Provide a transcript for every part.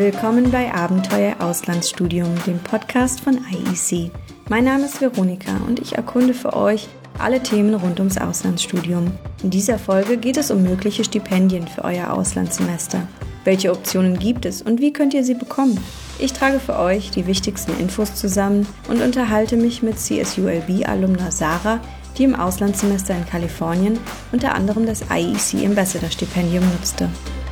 Willkommen bei Abenteuer Auslandsstudium, dem Podcast von IEC. Mein Name ist Veronika und ich erkunde für euch alle Themen rund ums Auslandsstudium. In dieser Folge geht es um mögliche Stipendien für euer Auslandssemester. Welche Optionen gibt es und wie könnt ihr sie bekommen? Ich trage für euch die wichtigsten Infos zusammen und unterhalte mich mit CSULB-Alumna Sarah, die im Auslandssemester in Kalifornien unter anderem das IEC Ambassador Stipendium nutzte.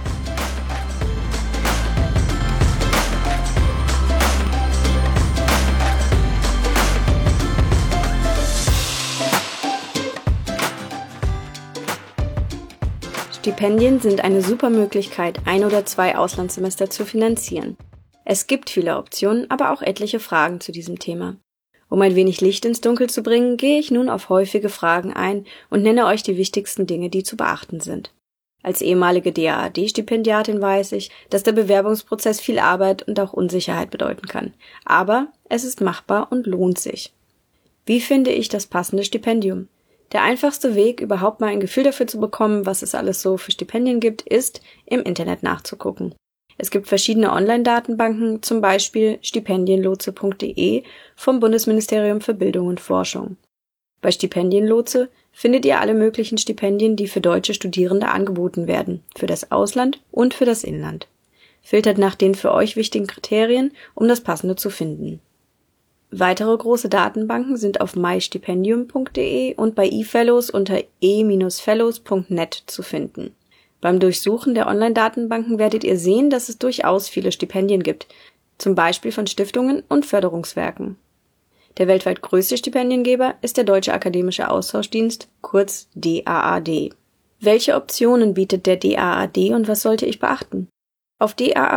Stipendien sind eine super Möglichkeit, 1 oder 2 Auslandssemester zu finanzieren. Es gibt viele Optionen, aber auch etliche Fragen zu diesem Thema. Um ein wenig Licht ins Dunkel zu bringen, gehe ich nun auf häufige Fragen ein und nenne euch die wichtigsten Dinge, die zu beachten sind. Als ehemalige DAAD-Stipendiatin weiß ich, dass der Bewerbungsprozess viel Arbeit und auch Unsicherheit bedeuten kann. Aber es ist machbar und lohnt sich. Wie finde ich das passende Stipendium? Der einfachste Weg, überhaupt mal ein Gefühl dafür zu bekommen, was es alles so für Stipendien gibt, ist, im Internet nachzugucken. Es gibt verschiedene Online-Datenbanken, zum Beispiel stipendienlotse.de vom Bundesministerium für Bildung und Forschung. Bei Stipendienlotse findet ihr alle möglichen Stipendien, die für deutsche Studierende angeboten werden, für das Ausland und für das Inland. Filtert nach den für euch wichtigen Kriterien, um das Passende zu finden. Weitere große Datenbanken sind auf mystipendium.de und bei eFellows unter e-fellows.net zu finden. Beim Durchsuchen der Online-Datenbanken werdet ihr sehen, dass es durchaus viele Stipendien gibt, zum Beispiel von Stiftungen und Förderungswerken. Der weltweit größte Stipendiengeber ist der Deutsche Akademische Austauschdienst, kurz DAAD. Welche Optionen bietet der DAAD und was sollte ich beachten? Auf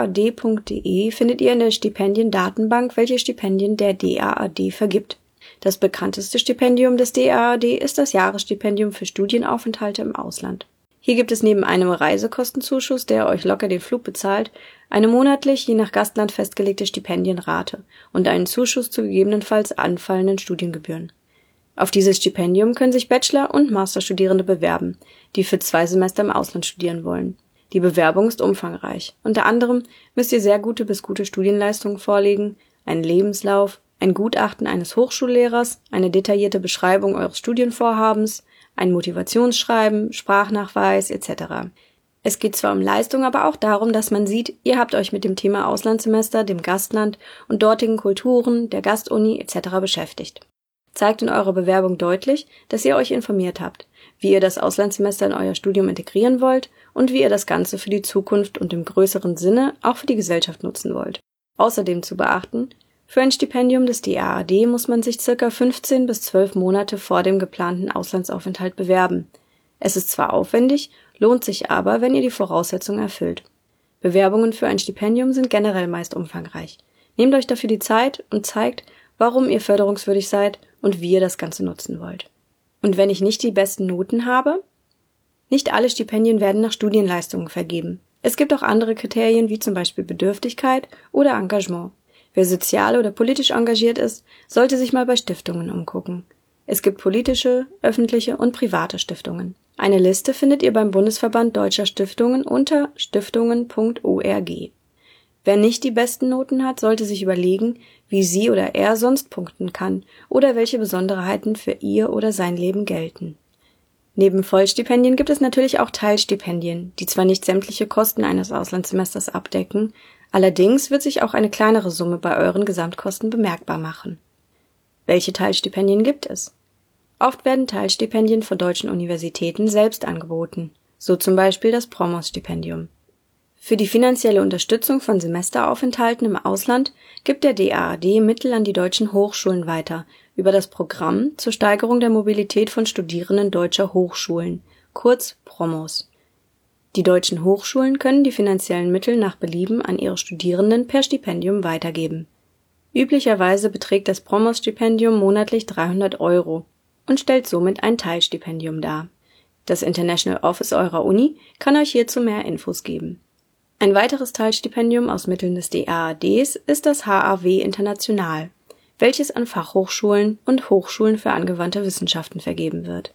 daad.de findet ihr in der Stipendiendatenbank, welche Stipendien der DAAD vergibt. Das bekannteste Stipendium des DAAD ist das Jahresstipendium für Studienaufenthalte im Ausland. Hier gibt es neben einem Reisekostenzuschuss, der euch locker den Flug bezahlt, eine monatlich je nach Gastland festgelegte Stipendienrate und einen Zuschuss zu gegebenenfalls anfallenden Studiengebühren. Auf dieses Stipendium können sich Bachelor- und Masterstudierende bewerben, die für 2 Semester im Ausland studieren wollen. Die Bewerbung ist umfangreich. Unter anderem müsst ihr sehr gute bis gute Studienleistungen vorlegen, einen Lebenslauf, ein Gutachten eines Hochschullehrers, eine detaillierte Beschreibung eures Studienvorhabens, ein Motivationsschreiben, Sprachnachweis etc. Es geht zwar um Leistung, aber auch darum, dass man sieht, ihr habt euch mit dem Thema Auslandssemester, dem Gastland und dortigen Kulturen, der Gastuni etc. beschäftigt. Zeigt in eurer Bewerbung deutlich, dass ihr euch informiert habt, wie ihr das Auslandssemester in euer Studium integrieren wollt und wie ihr das Ganze für die Zukunft und im größeren Sinne auch für die Gesellschaft nutzen wollt. Außerdem zu beachten, für ein Stipendium des DAAD muss man sich ca. 15 bis 12 Monate vor dem geplanten Auslandsaufenthalt bewerben. Es ist zwar aufwendig, lohnt sich aber, wenn ihr die Voraussetzungen erfüllt. Bewerbungen für ein Stipendium sind generell meist umfangreich. Nehmt euch dafür die Zeit und zeigt, warum ihr förderungswürdig seid und wie ihr das Ganze nutzen wollt. Und wenn ich nicht die besten Noten habe? Nicht alle Stipendien werden nach Studienleistungen vergeben. Es gibt auch andere Kriterien wie zum Beispiel Bedürftigkeit oder Engagement. Wer sozial oder politisch engagiert ist, sollte sich mal bei Stiftungen umgucken. Es gibt politische, öffentliche und private Stiftungen. Eine Liste findet ihr beim Bundesverband Deutscher Stiftungen unter stiftungen.org. Wer nicht die besten Noten hat, sollte sich überlegen, wie sie oder er sonst punkten kann oder welche Besonderheiten für ihr oder sein Leben gelten. Neben Vollstipendien gibt es natürlich auch Teilstipendien, die zwar nicht sämtliche Kosten eines Auslandssemesters abdecken, allerdings wird sich auch eine kleinere Summe bei euren Gesamtkosten bemerkbar machen. Welche Teilstipendien gibt es? Oft werden Teilstipendien von deutschen Universitäten selbst angeboten, so zum Beispiel das PROMOS-Stipendium. Für die finanzielle Unterstützung von Semesteraufenthalten im Ausland gibt der DAAD Mittel an die deutschen Hochschulen weiter über das Programm zur Steigerung der Mobilität von Studierenden deutscher Hochschulen, kurz PROMOS. Die deutschen Hochschulen können die finanziellen Mittel nach Belieben an ihre Studierenden per Stipendium weitergeben. Üblicherweise beträgt das PROMOS-Stipendium monatlich 300 € und stellt somit ein Teilstipendium dar. Das International Office eurer Uni kann euch hierzu mehr Infos geben. Ein weiteres Teilstipendium aus Mitteln des DAADs ist das HAW International, welches an Fachhochschulen und Hochschulen für angewandte Wissenschaften vergeben wird.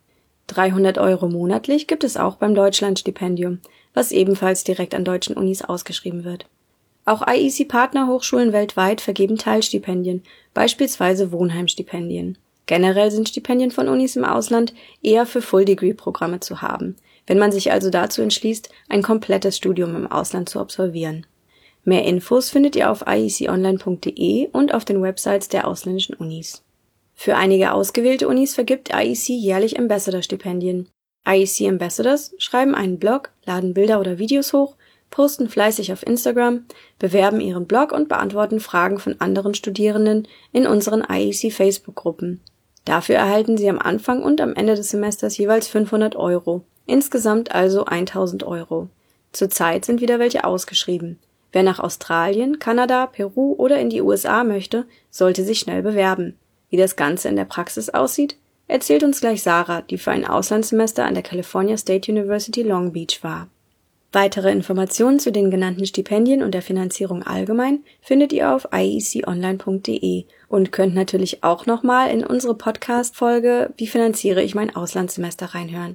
300 € monatlich gibt es auch beim Deutschlandstipendium, was ebenfalls direkt an deutschen Unis ausgeschrieben wird. Auch IEC-Partnerhochschulen weltweit vergeben Teilstipendien, beispielsweise Wohnheimstipendien. Generell sind Stipendien von Unis im Ausland eher für Full-Degree-Programme zu haben, wenn man sich also dazu entschließt, ein komplettes Studium im Ausland zu absolvieren. Mehr Infos findet ihr auf ieconline.de und auf den Websites der ausländischen Unis. Für einige ausgewählte Unis vergibt IEC jährlich Ambassador-Stipendien. IEC Ambassadors schreiben einen Blog, laden Bilder oder Videos hoch, posten fleißig auf Instagram, bewerben ihren Blog und beantworten Fragen von anderen Studierenden in unseren IEC Facebook-Gruppen. Dafür erhalten sie am Anfang und am Ende des Semesters jeweils 500 €, insgesamt also 1.000 €. Zurzeit sind wieder welche ausgeschrieben. Wer nach Australien, Kanada, Peru oder in die USA möchte, sollte sich schnell bewerben. Wie das Ganze in der Praxis aussieht, erzählt uns gleich Sarah, die für ein Auslandssemester an der California State University Long Beach war. Weitere Informationen zu den genannten Stipendien und der Finanzierung allgemein findet ihr auf ieconline.de und könnt natürlich auch nochmal in unsere Podcast-Folge Wie finanziere ich mein Auslandssemester reinhören.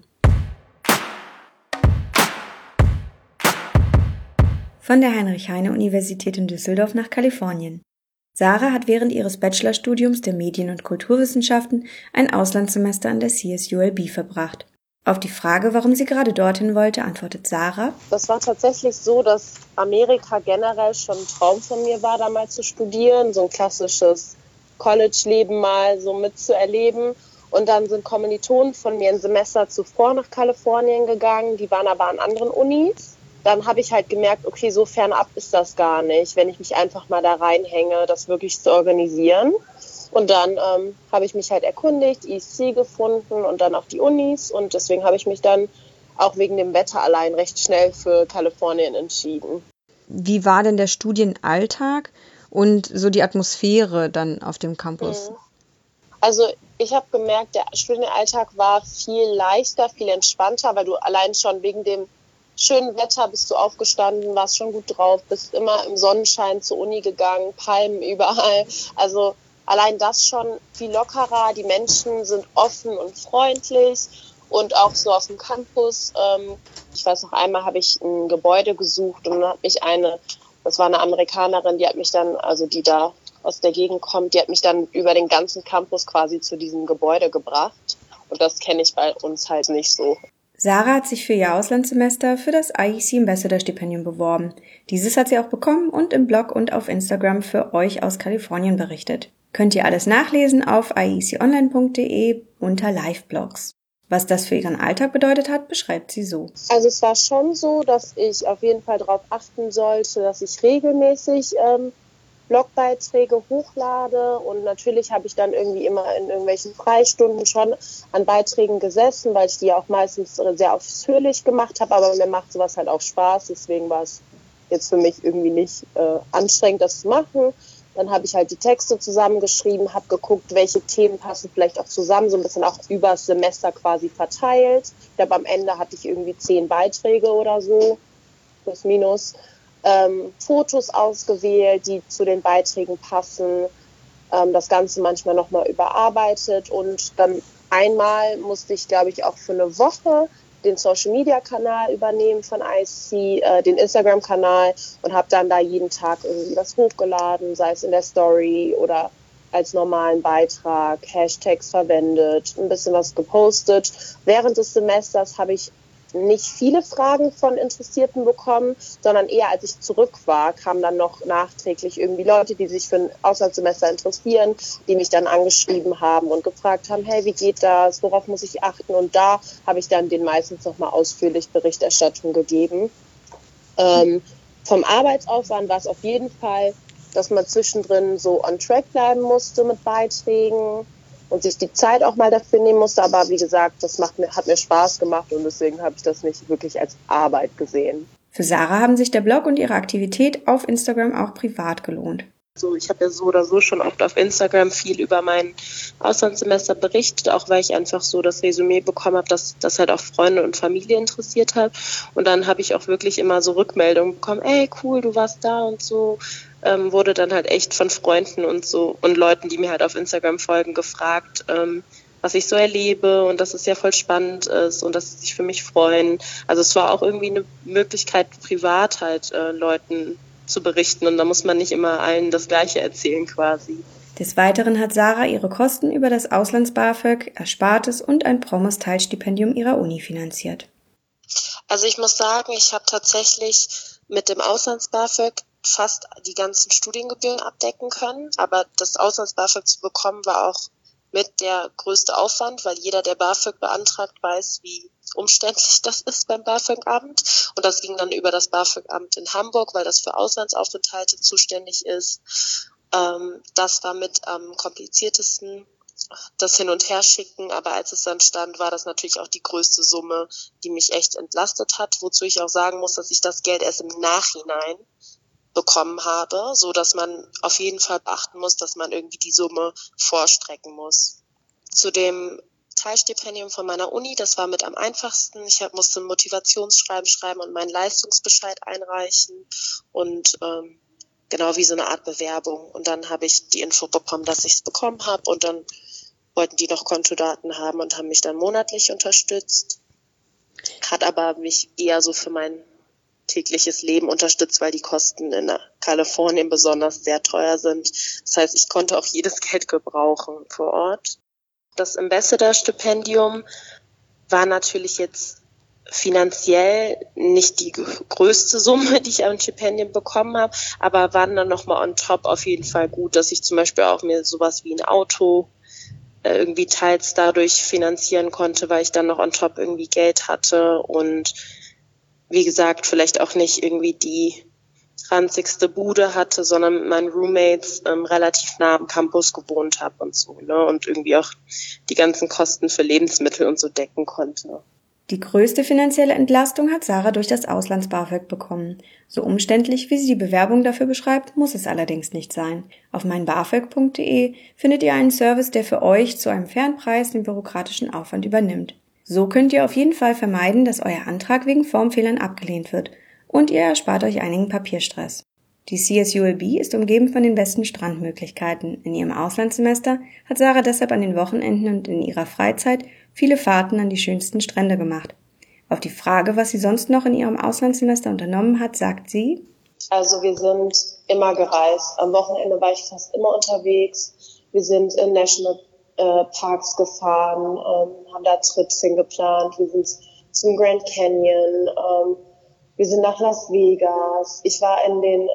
Von der Heinrich-Heine-Universität in Düsseldorf nach Kalifornien. Sarah hat während ihres Bachelorstudiums der Medien- und Kulturwissenschaften ein Auslandssemester an der CSULB verbracht. Auf die Frage, warum sie gerade dorthin wollte, antwortet Sarah: Das war tatsächlich so, dass Amerika generell schon ein Traum von mir war, da mal zu studieren, so ein klassisches College-Leben mal so mitzuerleben. Und dann sind Kommilitonen von mir ein Semester zuvor nach Kalifornien gegangen, die waren aber an anderen Unis. Dann habe ich halt gemerkt, okay, so fernab ist das gar nicht, wenn ich mich einfach mal da reinhänge, das wirklich zu organisieren. Und dann habe ich mich halt erkundigt, EC gefunden und dann auch die Unis. Und deswegen habe ich mich dann auch wegen dem Wetter allein recht schnell für Kalifornien entschieden. Wie war denn der Studienalltag und so die Atmosphäre dann auf dem Campus? Also ich habe gemerkt, der Studienalltag war viel leichter, viel entspannter, weil du allein schon wegen dem schönen Wetter bist du aufgestanden, warst schon gut drauf, bist immer im Sonnenschein zur Uni gegangen, Palmen überall. Also allein das schon viel lockerer. Die Menschen sind offen und freundlich und auch so auf dem Campus. Ich weiß noch, einmal habe ich ein Gebäude gesucht und dann hat mich das war eine Amerikanerin, die hat mich dann, also die da aus der Gegend kommt, die hat mich dann über den ganzen Campus quasi zu diesem Gebäude gebracht. Und das kenne ich bei uns halt nicht so. Sarah hat sich für ihr Auslandssemester für das IEC Ambassador Stipendium beworben. Dieses hat sie auch bekommen und im Blog und auf Instagram für euch aus Kalifornien berichtet. Könnt ihr alles nachlesen auf ieconline.de unter Live-Blogs. Was das für ihren Alltag bedeutet hat, beschreibt sie so. Also es war schon so, dass ich auf jeden Fall darauf achten sollte, dass ich regelmäßig Blogbeiträge hochlade und natürlich habe ich dann irgendwie immer in irgendwelchen Freistunden schon an Beiträgen gesessen, weil ich die auch meistens sehr ausführlich gemacht habe, aber mir macht sowas halt auch Spaß, deswegen war es jetzt für mich irgendwie nicht anstrengend, das zu machen. Dann habe ich halt die Texte zusammengeschrieben, habe geguckt, welche Themen passen vielleicht auch zusammen, so ein bisschen auch übers Semester quasi verteilt. Ich glaube, am Ende hatte ich irgendwie 10 Beiträge oder so, plus minus. Fotos ausgewählt, die zu den Beiträgen passen, das Ganze manchmal nochmal überarbeitet und dann einmal musste ich, glaube ich, auch für eine Woche den Social-Media-Kanal übernehmen von IC, den Instagram-Kanal und habe dann da jeden Tag irgendwie was hochgeladen, sei es in der Story oder als normalen Beitrag, Hashtags verwendet, ein bisschen was gepostet. Während des Semesters habe ich nicht viele Fragen von Interessierten bekommen, sondern eher als ich zurück war, kamen dann noch nachträglich irgendwie Leute, die sich für ein Auslandssemester interessieren, die mich dann angeschrieben haben und gefragt haben, hey, wie geht das, worauf muss ich achten? Und da habe ich dann den meistens nochmal ausführlich Berichterstattung gegeben. Vom Arbeitsaufwand war es auf jeden Fall, dass man zwischendrin so on track bleiben musste mit Beiträgen und sich die Zeit auch mal dafür nehmen musste. Aber wie gesagt, hat mir Spaß gemacht und deswegen habe ich das nicht wirklich als Arbeit gesehen. Für Sarah haben sich der Blog und ihre Aktivität auf Instagram auch privat gelohnt. Also ich habe ja so oder so schon oft auf Instagram viel über mein Auslandssemester berichtet, auch weil ich einfach so das Resümee bekommen habe, dass das halt auch Freunde und Familie interessiert hat. Und dann habe ich auch wirklich immer so Rückmeldungen bekommen, ey cool, du warst da und so. Wurde dann halt echt von Freunden und so und Leuten, die mir halt auf Instagram folgen, gefragt, was ich so erlebe und dass es ja voll spannend ist und dass sie sich für mich freuen. Also es war auch irgendwie eine Möglichkeit, privat halt Leuten zu berichten und da muss man nicht immer allen das Gleiche erzählen quasi. Des Weiteren hat Sarah ihre Kosten über das Auslands-BAföG, Erspartes und ein Promos-Teilstipendium ihrer Uni finanziert. Also ich muss sagen, ich habe tatsächlich mit dem Auslands-BAföG fast die ganzen Studiengebühren abdecken können, aber das Auslands-BAföG zu bekommen war auch mit der größte Aufwand, weil jeder, der BAföG beantragt, weiß, wie umständlich das ist beim BAföG-Amt. Und das ging dann über das BAföG-Amt in Hamburg, weil das für Auslandsaufenthalte zuständig ist. Das war mit am kompliziertesten, das Hin- und Herschicken. Aber als es dann stand, war das natürlich auch die größte Summe, die mich echt entlastet hat. Wozu ich auch sagen muss, dass ich das Geld erst im Nachhinein bekommen habe, so dass man auf jeden Fall beachten muss, dass man irgendwie die Summe vorstrecken muss. Zu dem Teilstipendium von meiner Uni, das war mit am einfachsten. Ich musste ein Motivationsschreiben schreiben und meinen Leistungsbescheid einreichen und genau wie so eine Art Bewerbung. Und dann habe ich die Info bekommen, dass ich es bekommen habe und dann wollten die noch Kontodaten haben und haben mich dann monatlich unterstützt. Hat aber mich eher so für mein tägliches Leben unterstützt, weil die Kosten in Kalifornien besonders sehr teuer sind. Das heißt, ich konnte auch jedes Geld gebrauchen vor Ort. Das Ambassador-Stipendium war natürlich jetzt finanziell nicht die größte Summe, die ich an Stipendien bekommen habe, aber waren dann nochmal on top auf jeden Fall gut, dass ich zum Beispiel auch mir sowas wie ein Auto irgendwie teils dadurch finanzieren konnte, weil ich dann noch on top irgendwie Geld hatte und wie gesagt, vielleicht auch nicht irgendwie die ranzigste Bude hatte, sondern mit meinen Roommates relativ nah am Campus gewohnt habe und so, ne? Und irgendwie auch die ganzen Kosten für Lebensmittel und so decken konnte. Die größte finanzielle Entlastung hat Sarah durch das Auslands-BAföG bekommen. So umständlich, wie sie die Bewerbung dafür beschreibt, muss es allerdings nicht sein. Auf meinbafög.de findet ihr einen Service, der für euch zu einem fairen Preis den bürokratischen Aufwand übernimmt. So könnt ihr auf jeden Fall vermeiden, dass euer Antrag wegen Formfehlern abgelehnt wird und ihr erspart euch einigen Papierstress. Die CSULB ist umgeben von den besten Strandmöglichkeiten. In ihrem Auslandssemester hat Sarah deshalb an den Wochenenden und in ihrer Freizeit viele Fahrten an die schönsten Strände gemacht. Auf die Frage, was sie sonst noch in ihrem Auslandssemester unternommen hat, sagt sie: Also wir sind immer gereist. Am Wochenende war ich fast immer unterwegs. Wir sind in National Parks gefahren, haben da Trips hingeplant. Wir sind zum Grand Canyon. Wir sind nach Las Vegas. Ich war in den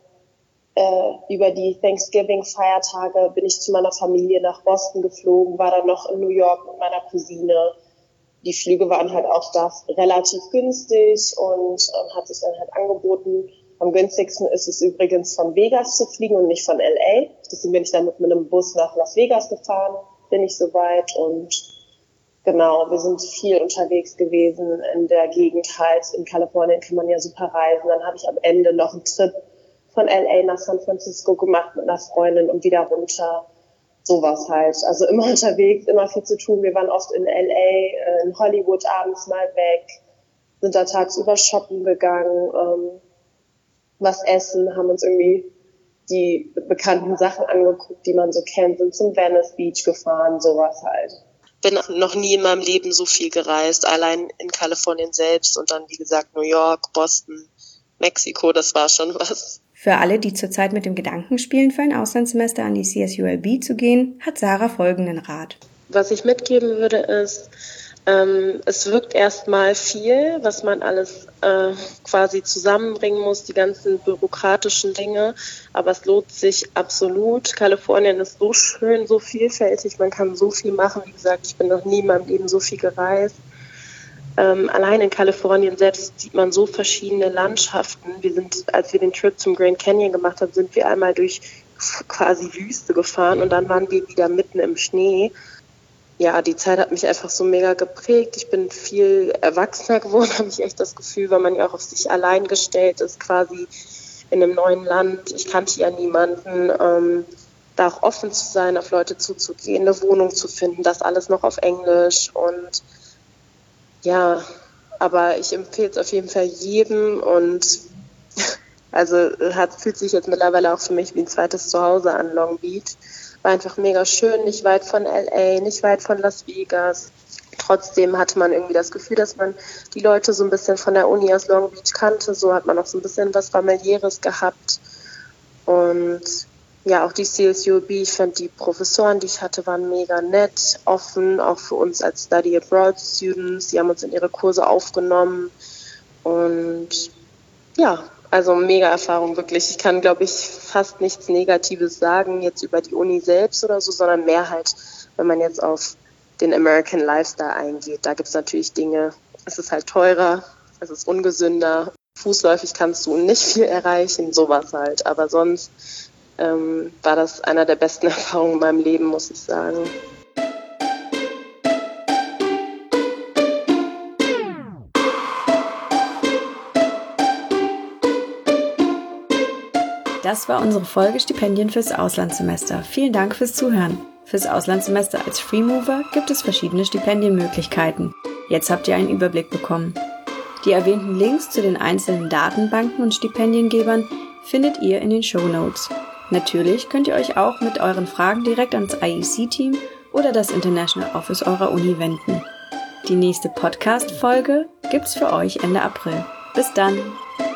über die Thanksgiving-Feiertage bin ich zu meiner Familie nach Boston geflogen, war dann noch in New York mit meiner Cousine. Die Flüge waren halt auch da relativ günstig und hat sich dann halt angeboten. Am günstigsten ist es übrigens von Vegas zu fliegen und nicht von LA. Deswegen bin ich dann mit einem Bus nach Las Vegas gefahren, bin ich soweit und genau, wir sind viel unterwegs gewesen in der Gegend halt. In Kalifornien kann man ja super reisen. Dann habe ich am Ende noch einen Trip von LA nach San Francisco gemacht mit einer Freundin und wieder runter. Sowas halt. Also immer unterwegs, immer viel zu tun. Wir waren oft in LA, in Hollywood abends mal weg, sind da tagsüber shoppen gegangen, was essen, haben uns irgendwie die bekannten Sachen angeguckt, die man so kennt, sind zum Venice Beach gefahren, sowas halt. Bin noch nie in meinem Leben so viel gereist, allein in Kalifornien selbst und dann, wie gesagt, New York, Boston, Mexiko, das war schon was. Für alle, die zurzeit mit dem Gedanken spielen, für ein Auslandssemester an die CSULB zu gehen, hat Sarah folgenden Rat. Was ich mitgeben würde ist, es wirkt erstmal viel, was man alles quasi zusammenbringen muss, die ganzen bürokratischen Dinge, aber es lohnt sich absolut. Kalifornien ist so schön, so vielfältig, man kann so viel machen. Wie gesagt, ich bin noch nie in meinem Leben so viel gereist. Allein in Kalifornien selbst sieht man so verschiedene Landschaften. Als wir den Trip zum Grand Canyon gemacht haben, sind wir einmal durch quasi Wüste gefahren und dann waren wir wieder mitten im Schnee. Ja, die Zeit hat mich einfach so mega geprägt. Ich bin viel erwachsener geworden, habe ich echt das Gefühl, weil man ja auch auf sich allein gestellt ist, quasi in einem neuen Land. Ich kannte ja niemanden. Da auch offen zu sein, auf Leute zuzugehen, eine Wohnung zu finden, das alles noch auf Englisch und ja, aber ich empfehle es auf jeden Fall jedem und also fühlt sich jetzt mittlerweile auch für mich wie ein zweites Zuhause an, Long Beach. War einfach mega schön, nicht weit von LA, nicht weit von Las Vegas. trotzdem hatte man irgendwie das Gefühl, dass man die Leute so ein bisschen von der Uni aus Long Beach kannte. So hat man auch so ein bisschen was Familiäres gehabt. Und ja, auch die CSULB, ich fand die Professoren, die ich hatte, waren mega nett, offen, auch für uns als Study Abroad Students. Die haben uns in ihre Kurse aufgenommen und ja, also mega Erfahrung wirklich. Ich kann, glaube ich, fast nichts Negatives sagen jetzt über die Uni selbst oder so, sondern mehr halt, wenn man jetzt auf den American Lifestyle eingeht. Da gibt es natürlich Dinge, es ist halt teurer, es ist ungesünder, fußläufig kannst du nicht viel erreichen, sowas halt. Aber sonst war das einer der besten Erfahrungen in meinem Leben, muss ich sagen. Das war unsere Folge Stipendien fürs Auslandssemester. Vielen Dank fürs Zuhören. Fürs Auslandssemester als Freemover gibt es verschiedene Stipendienmöglichkeiten. Jetzt habt ihr einen Überblick bekommen. Die erwähnten Links zu den einzelnen Datenbanken und Stipendiengebern findet ihr in den Shownotes. Natürlich könnt ihr euch auch mit euren Fragen direkt ans IEC-Team oder das International Office eurer Uni wenden. Die nächste Podcast-Folge gibt's für euch Ende April. Bis dann!